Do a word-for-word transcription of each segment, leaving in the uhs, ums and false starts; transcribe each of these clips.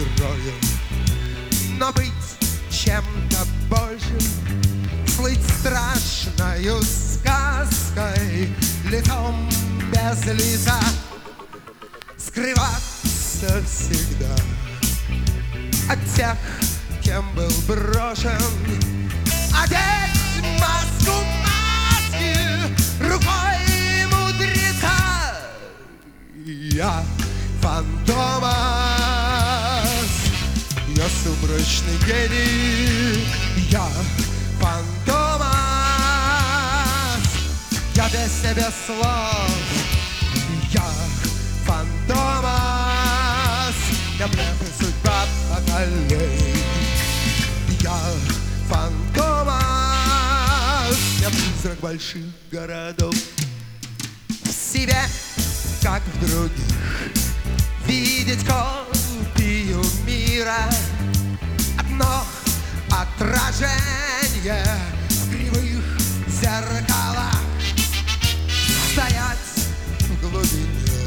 героем, но быть чем-то большим, слыть страшною сказкой, лицом без лица, скрываться всегда от тех, кем был брошен, одеть маску маски рукой мудреца. Я Фантомас, я сумрачный гений, я Фантомас, я без тебя слов, я Фантомас, я блеф и судьба поколений, я Фантомас, я призрак больших городов. В себе, как в других, видеть копию мира, одно отражение в кривых зеркалах, стоять в глубине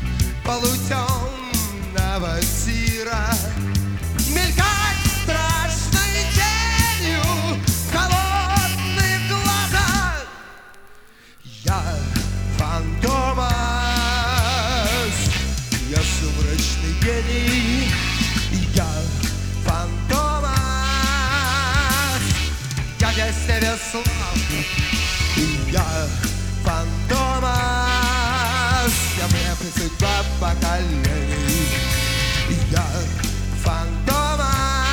полутемного тира, мелькать страшной тенью в холодных глазах. Я Фантомас, я сумрачный гений, я Фантомас, я без тебя слов, я Фантомас, я блеф и судьба поколений, я Фантомас.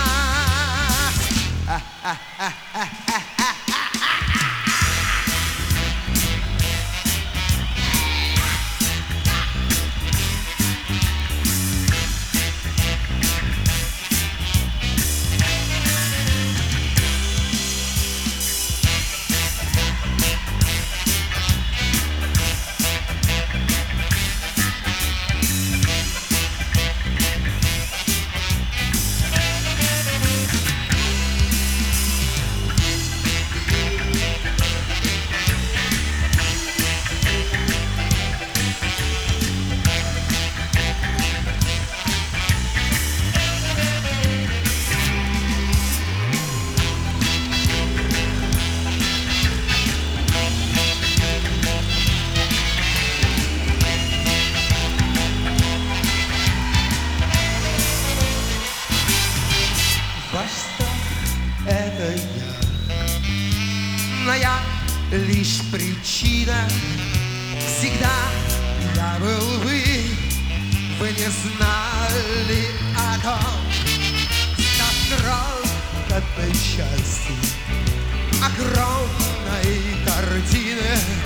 Это я, но я лишь причина. Всегда я был вы, вы не знали о том, что крохотной части огромной картины